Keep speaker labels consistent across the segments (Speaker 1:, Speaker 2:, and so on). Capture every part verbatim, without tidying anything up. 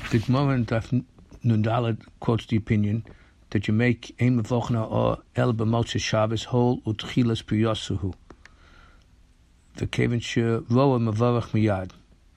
Speaker 1: The Gemara in Daf Nundalad quotes the opinion that you make Ein Mevochna or El B'Motzei Shabbos whole Utchilas Priyosuhu. The Kevin Shir Roa Mavarach Miyad.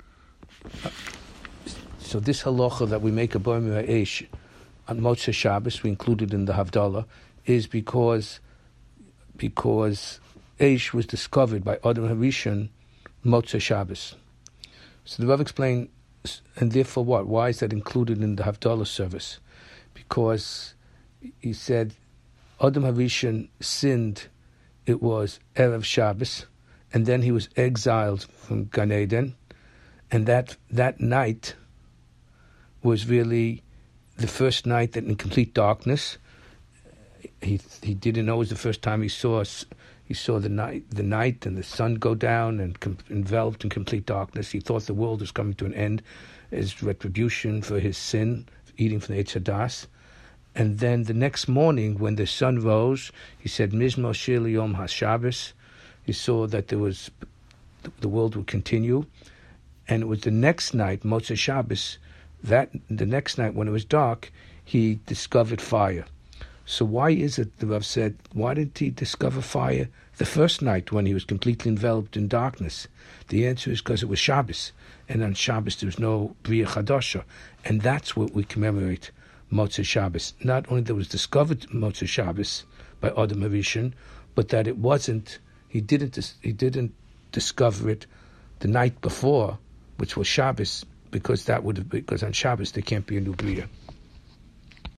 Speaker 1: So this halacha that we make a Bar Milah Eish on Motzei Shabbos, we included in the Havdalah, is because because Eish was discovered by Adam Harishon Motzei Shabbos. So the Rav explained, and therefore what? Why is that included in the Havdalah service? Because he said Adam Harishon sinned, it was Erev Shabbos, and then he was exiled from Gan Eden, and that that night was really the first night that in complete darkness. He he didn't know it was the first time he saw he saw the night the night and the sun go down and com- enveloped in complete darkness. He thought the world was coming to an end as retribution for his sin, eating from the Eitz Hadas. And then the next morning, when the sun rose, he said, Mizmo Shir Yom HaShabbos. He saw that there was the world would continue, and it was the next night, Motzei Shabbos. That the next night when it was dark, he discovered fire. So why is it, the Rav said, why didn't he discover fire the first night when he was completely enveloped in darkness? The answer is because it was Shabbos, and on Shabbos there was no Bria Chadasha, and that's what we commemorate Motzei Shabbos. Not only that it was discovered Motzei Shabbos by Adam Harishon, but that it wasn't, he didn't, he didn't discover it the night before, which was Shabbos, because that would have, because on Shabbos there can't be a new Bria.